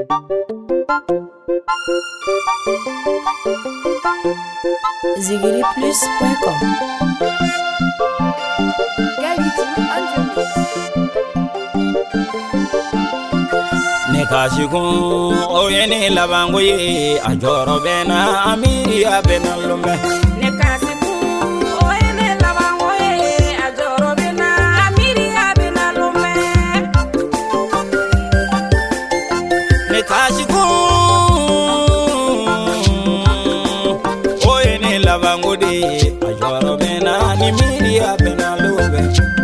ZigiriPlus.com. Nekashikun oyeni labango ye ajoro bena amiri abena lumbe. Nekashikun oyeni labango ye ajoro bena amiri abena lumbe. Nekashikun oyeni labango de ajoro bena amiri abena lumbe.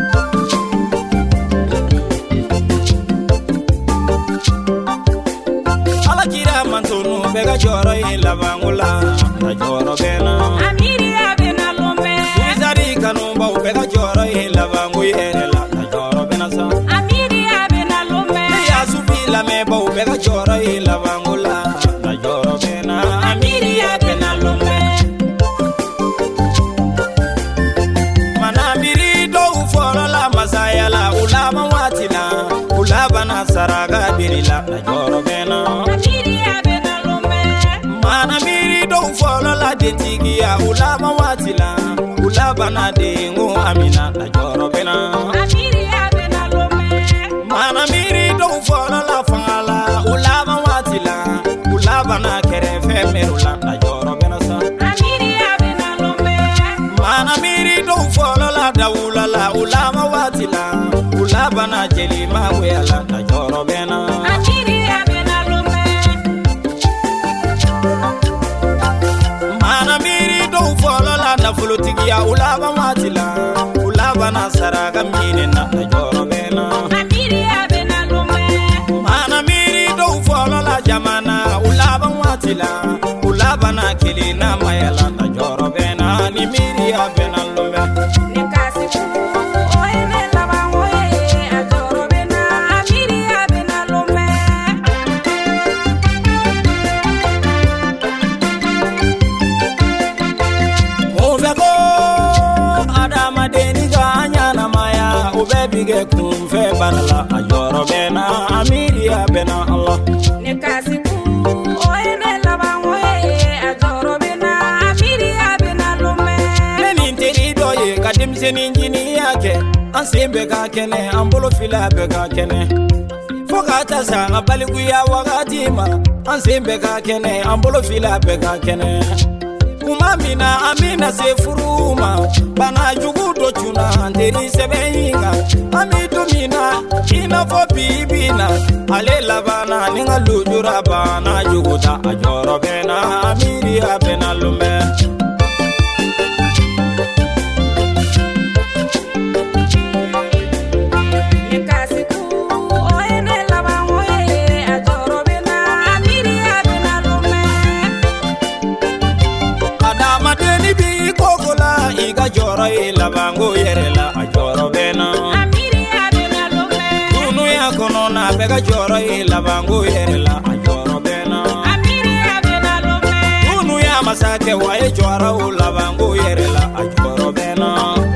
Bega joro in la bangula, la joro bena. Amiri abena lumbe. Izari kanumba bega joro in la banguye la joro bena sa. Amiri abena lumbe. Ya sufi la meba bega joro in la bangula, la joro bena. Amiri abena lumbe. Manamiri do uforo la masaya la ulama watina, ulaba na saraga birila la joro bena. La detigia ulama watila ulaba na dengo amina la joro bena amiri abena lome mana miri do fola la fala ulama watila ulaba na kerefe merula la joro bena sa amiri abena lome mana miri do fola la daula la ulama watila ulaba na jelima wela la joro bena amiri abena lome na fulutigia ulaba matila ulaba na saraga mine na joro bena amiri abena lume mana miri do fola la jamana ulaba matila ulaba na kelina mayala na joro bena ni miri abena lume nekasiku oyene laba moye ajoro bena amiri abena lume bige kumfe barla ajoro bena amiri abena Allah nekasiku oyene laba moye ajoro bena amiri abena lume neni teri doye kadim seninjini yake ansembe ka kene ambulo fila be ka kene fogata sa abaligu ya wakati ma ansembe ka kene ambulo fila be ka kene kumamina amina se furuma bana jugudo chuna nderi sebeinga amitu mina ina fo bibina alela bana ninga lujura bana juguda ajoro bena amiri abena lume nekasiku oyene laba moye ajoro bena amiri abena lume adamadeni bi kokola iga joro ila bango yerela ajoro bena amiri abena lume tunu ya kono na bega joro ila bango yerela ajoro bena amiri abena lume tunu ya masake wae joro ila bango yerela ajoro bena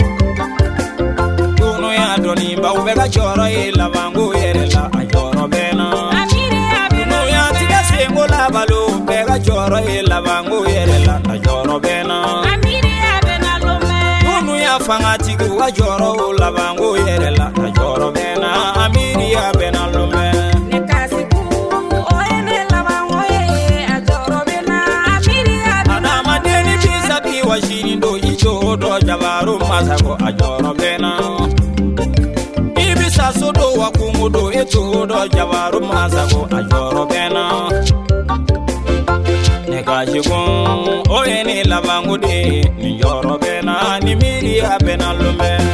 tunu ya doni ba bega joro ila bango yerela ajoro bena amiri abena tunu ya tiga sengola balo bega joro ila bango yerela ajoro bena amiri abena lume tunu ya fangati wa joro ila bango yerela ajoro bena amiri abena lume nekasiku oyene laba moye ajoro bena amiri abena adamadeni bisabi washini do ijo do jabaru masako ajoro bena ibisa sodo wakungu do eto do jabaru masako ajoro bena nekashikun oyeni labangu de ni joro bena ni miri abena lume